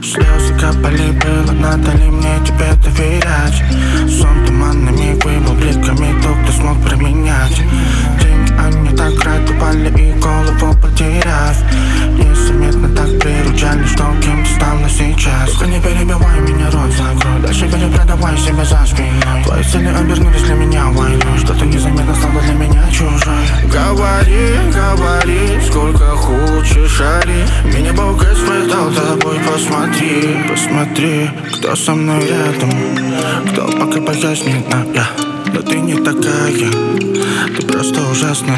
Слезы капали, было надо ли мне тебе доверять? Сон туманный миг выбыл бликами, то, кто смог променять деньги, они так рад упали и голову потеряв. Незаметно так приручали, что кем ты стал на сейчас. Только не перебивай меня, рот закрой, дальше перепродавай себя за спиной. Твои цели обернулись для меня войной, что-то незаметно стало для меня чужой. Говори, говори, сколько хочешь, ори. Меня Бог испытал тобой, посмотри, посмотри, кто со мной рядом, кто пока пояснит, но ты не такая, ты просто ужасная,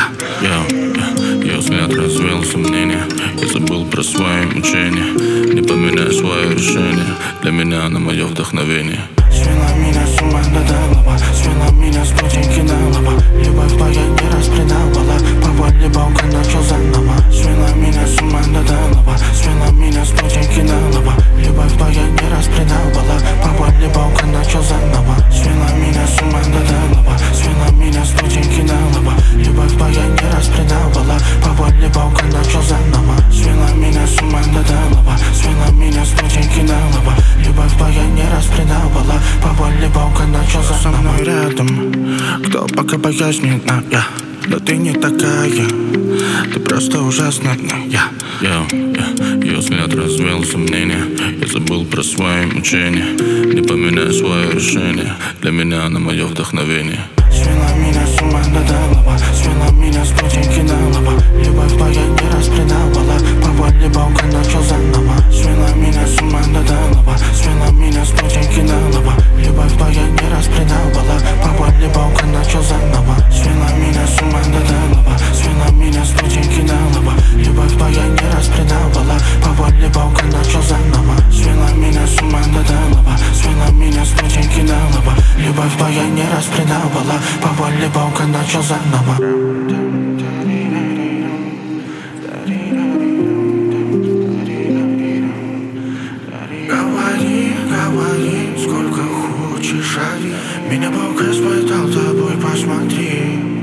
Ее взгляд развеял сомнения. Я забыл про свои мучения. Не поменяй свое решение. Для меня она мое вдохновение. Свела меня с ума до талого, свела меня с пути на лоба. Любовь твоя не распредавала, по воле Бога начал заново. Свела меня с ума до талого, свела меня с пути на лоба. Любовь твоя не распредавала, по воле Бога начал заново. Свела меня с ума до талого, свела меня с пути на лоба. Любовь твоя не распредавала, по воле Бога начал заново. Свела меня с ума до талого, свела меня с пути на лоба. Любовь твоя не распредавала, по воле Бога начал заново. Со мной рядом, кто пока пояснит, но ты не такая, ты просто ужасная, Ее взгляд развеял сомнения. Я забыл про свои мучения. Не поменяй свое решение. Для меня она мое вдохновение. Свела меня с ума до талого, свела меня с пути на лоба. Любовь твоя не распредавала, по воле Бога начал заново. Свела меня с ума до талого, свела меня с пути на лоба. Любовь твоя не распредавала, по воле Бога начал заново. Свела меня с ума до талого, свела меня с пути на лоба. Любовь твоя не распредавала, по воле Бога начал заново. Свела меня с ума до талого, свела меня с пути на лоба. Любовь твоя не распредавала, по воле Бога начал заново. Говори, говори, сколько хочешь, ори. Меня Бог испытал тобой, посмотри.